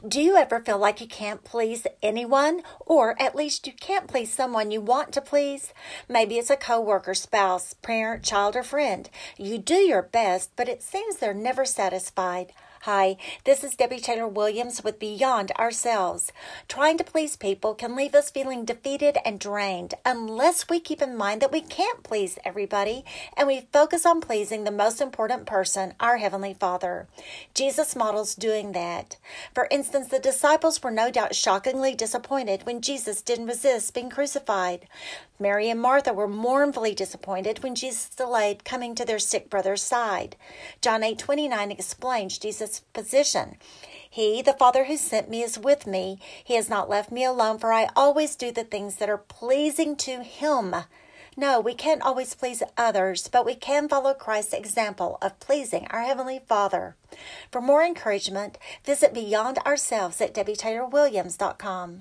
Do you ever feel like you can't please anyone, or at least you can't please someone you want to please? Maybe it's a coworker, spouse, parent, child, or friend. You do your best, but it seems they're never satisfied. Hi, this is Debbie Taylor Williams with Beyond Ourselves. Trying to please people can leave us feeling defeated and drained unless we keep in mind that we can't please everybody and we focus on pleasing the most important person, our Heavenly Father. Jesus models doing that. For instance, the disciples were no doubt shockingly disappointed when Jesus didn't resist being crucified. Mary and Martha were mournfully disappointed when Jesus delayed coming to their sick brother's side. John 8:29 explains Jesus' position. He, the Father who sent me, is with me. He has not left me alone, for I always do the things that are pleasing to Him. No, we can't always please others, but we can follow Christ's example of pleasing our Heavenly Father. For more encouragement, visit Beyond Ourselves at DebbieTaylorWilliams.com.